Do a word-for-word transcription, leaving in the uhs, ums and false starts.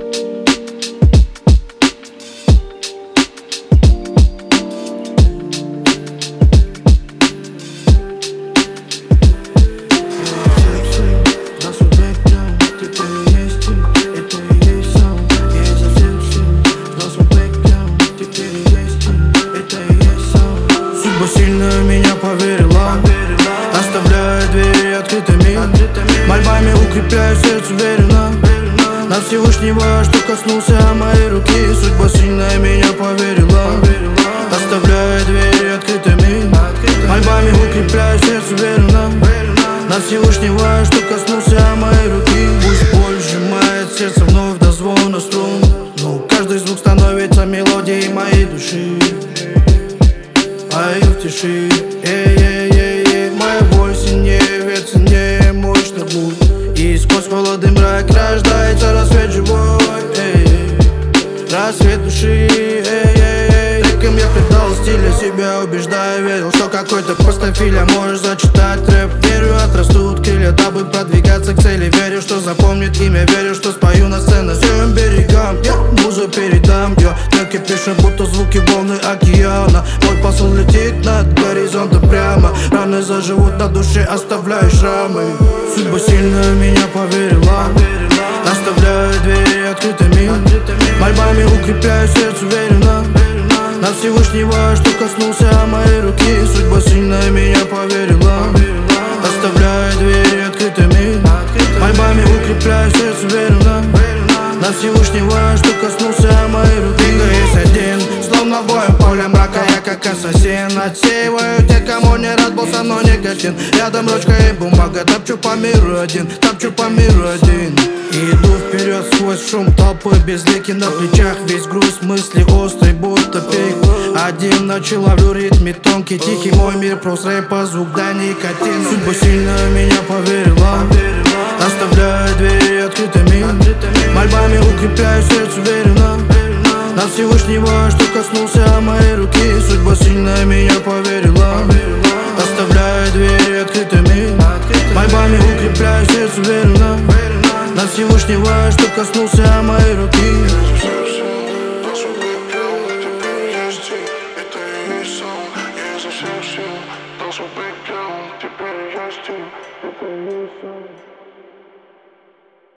Сильно в меня поверила, оставляя двери открытыми, мольбами укрепляю сердце уверенно. На Всевышнего, что коснулся моей руки. Судьба сильно в меня поверила, оставляя двери открытыми, мольбами укрепляю сердце уверенно. На Всевышнего, что коснулся моей руки. Пусть боль сжимает сердце вновь до звона струн, но каждый звук становится мелодией моей души. Пою в тиши, эй-эй-эй-эй. Моя боль сильнее, ведь сильнее мощных бурь. И сквозь холод и мрак рождается рассвет живой, эй. Рассвет души, эй-эй-эй. Треком я придал стиля себя, убеждая, верил, что какой-то простофиля может зачитать рэп. Верю, отрастут крылья, дабы продвигаться к цели. Верю, что запомнит имя, верю, что спою на сцене всем берегам. Я музу передам, я треки пишем, будто звуки волны океана. Мой посыл летит над горизонтом прямо. Раны заживут на душе, оставляя шрамы. Судьба сильно в меня поверила, оставляя двери открытыми, мольбами укрепляю сердце уверенно. На Всевышнего, что коснулся моей руки. Судьба сильно в меня поверила, оставляя двери открытыми, мольбами укрепляю сердце уверенно. На Всевышнего, что коснулся моей руки. Двигаюсь один, словно в боем поле мрака, я как ассасин. Отсеиваю тех, кому не рад был со мной никотин. Рядом ручка и бумага, топчу по миру один, топчу по миру один. И иду вперед сквозь шум толпы, безликий на плечах, весь груз мысли острый, будто пик. Один ночью ловлю ритм тонкий, тихий мой мир, прос рэпа, звук да никотин. Судьба сильно в меня поверила, оставляя двери открытыми, мольбами укрепляю сердце уверенно. На Всевышнего, что коснулся моей руки. Судьба сильно в меня поверила, оставляя двери открытыми, мольбами укрепляю сердце уверенно. На Всевышнего, что коснулся моей руки.